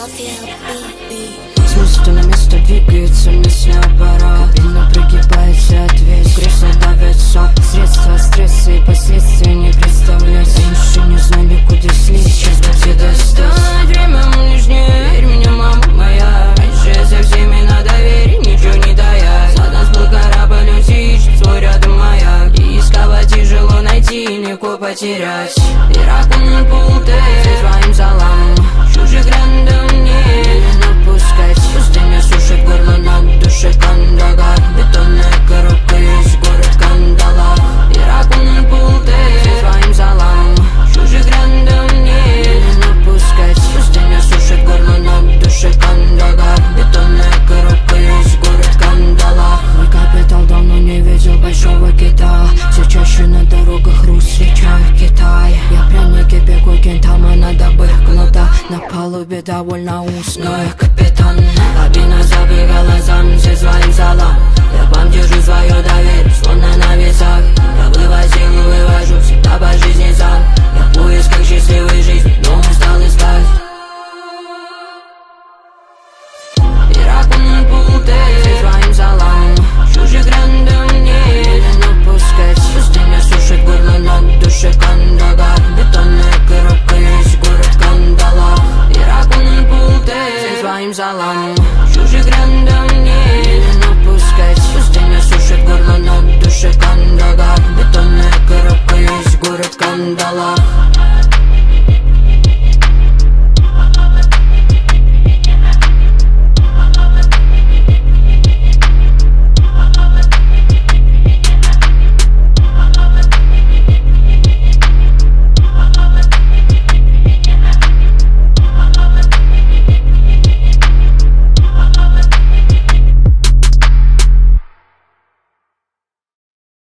С места на место двигается местный аппарат. Кабина прогибается от вес, кресло давят сок. Средства стресса и последствия не представлять. Раньше не знали, куда слить, сейчас где достать. Время лишнее, верь мне, мама моя. Раньше я со всеми на доверие, ничего не дая. За нас был корабль, он ищет свой рядом маяк. И искать тяжело найти, легко потерять. Иракун пулты своим залом. Чужих рандом не напускать. Пустыня сушит горло на душе кандагар. Бетонная коробка есть город Кандалар. Иракун пулты своим залом. Чужих рандом не напускать. Пустыня сушит горло на душе кандагар. Бетонная коробка есть город Кандалар. Мой капитал давно не видел большого кита. Все чаще на дорогах встречаю Китай. Я пряники пеку кентама, надо бы кнута. На палубе довольно узкая, капитан. Кабина забегала зам, все звали